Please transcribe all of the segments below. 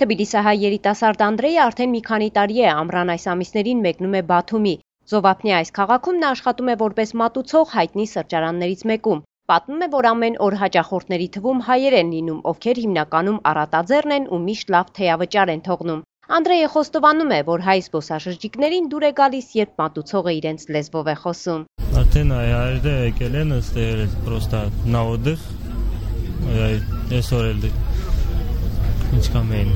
Թբիլիսահայ երիտասարդ Անդրեյը արդեն մի քանի տարի է ամռան այս ամիսներին մեկնում է Բաթումի։ Զովափնյա այս քաղաքում նա աշխատում է որպես մատուցող հայտնի սրճարաններից մեկում։ Պատմում է, որ ամեն օր հաճախորդների թվում հայեր են լինում, ովքեր հիմնականում առատաձեռն են ու միշտ լավ թեյավճար են թողնում։ Անդրեյը խոստովանում է, որ հայ զբոսաշրջիկներին դուր է գալիս, երբ մատուցողը իրենց լեզվով է խոսում։ Արդեն հայերը եկել են, ըստեղ պրոստա նա օդիխ, այսօր էլ ինչքան էին։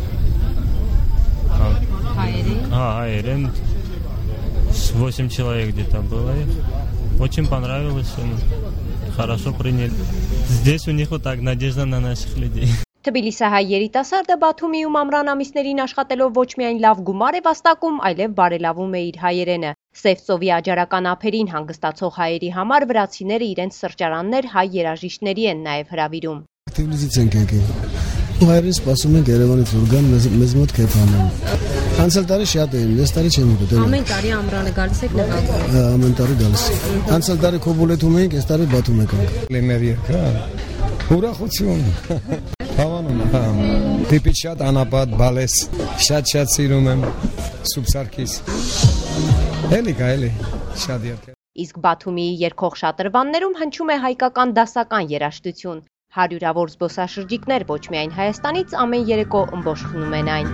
Հայեր են, 8 человек где-то было их. Очень понравилось, хорошо приняли. Здесь у них вот так надежда на наших людей. Թբիլիսահայ երիտասարդը Բաթումիում ամռան ամիսներին աշխատելով ոչ միայն լավ գումար է վաստակում, այլև բարելավում է իր հայերենը։ Սև ծովի աջարական ափերին հանգստացող հայերի համար վրացիները իրենց սրճարաններ հայ երաժիշտների են նաև հրավիրում։ Թբիլիսից ենք եկել։ Հայերին սպասում ենք Երևանից որ գան մեզ մոտ քեֆ անեն։ Անցյալ տարի շատ էին, այս տարի չեմ ուտել։ Ամեն տարի ամռանը գալիս եք նկատում։ Ամեն տարի գալիս։ Անցյալ տարի Քոբուլեթում էինք, այս տարի Բաթում եկանք։ Մեր երկա։ Ուրախություն։ Հավանում։ Տիպի շատ անապատ բալես։ Շատ սիրում եմ Սուբսարքիս։ Էլի շատ երկա։ Իսկ Բաթումիի երկող շատրվաններում հնչում է հայկական դասական երաժշտություն։ Հարյուրավոր զբոսաշրջիկներ ոչ միայն Հայաստանից ամեն երեկո ըմբոշխնում են այն։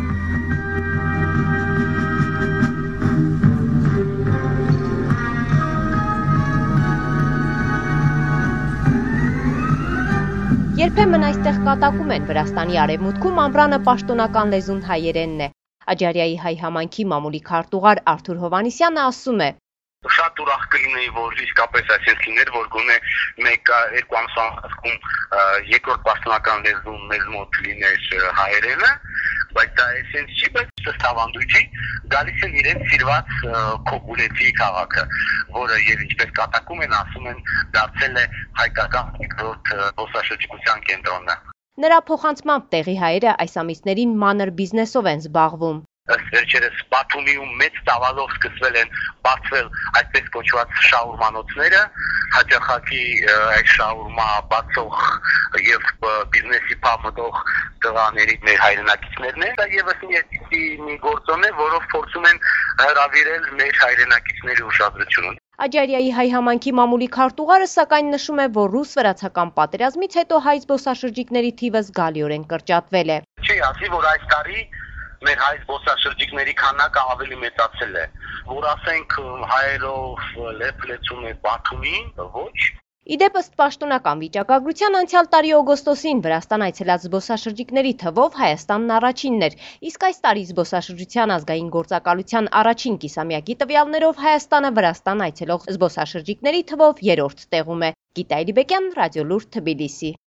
Երբեմն այստեղ կատակում են Վրաստանի արևմուտքում ամռանը պաշտոնական լեզուն հայերենն է։ Աջարյայի հայ համայնքի մամուլի քարտուղար Արթուր Հովհաննիսյանը ասում է. Շատ ուրախ կլինեի, որ իսկապես այսպես լիներ, որ գոնե 1-2 ամսվա ընթացքում երկրորդ պաշտոնական լեզուն մեզ մոտ լիներ հայերենը, բայց դա այսպես չի, բայց ըստ ավանդույթի գալիս են իրենց սիրված Քոբուլեթի քաղաքը, որը եւ ինչպես կատակում են, ասում են, դարձել է հայկական երկրորդ զբոսաշրջիկության կենտրոնը։ Նրա փոխանցմամբ տեղի հայերը այս ամիսներին մանր բիզնեսով են զբաղվում։ Վերջերս Բաթումիում մեծ տավալով սկսվել են բացվել այսպես կոչված շաուրմանոցները, հաճախակի այս շաուրմա բացող եւ բիզնեսի փամտող տղաների մեր հայրենակիցներն են, դա եւս մի գործոն է, որով փորձում են հրավիրել մեր հայրենակիցների ուշադրությունը։ Աջարյայի հայ համայնքի մամուլի քարտուղարը սակայն նշում է, որ ռուս-վրացական պատերազմից հետո հայ զբոսաշրջիկների թիվը զգալիորեն կրճատվել է։ Չի ասի, որ այս տարի մեր հայ զբոսաշրջիկների քանակը ավելի մեծացել է, որ ասենք հայերով լեփլեցում է Բաթումին, ոչ։ Իդեպ ըստ պաշտոնական վիճակագրության անցյալ տարի օգոստոսին Վրաստան այցելած զբոսաշրջիկների թվով Հայաստանն առաջինն էր, իսկ այս տարի զբոսաշրջության ազգային գործակալության առաջին կիսամյակի տվյալներով Հայաստանը Վրաստան այցելող զբոսաշրջիկների թվով երրորդ տեղում է։ Գիտա Իլիբեկյան, Ռադիոլուր, Թբիլիսի։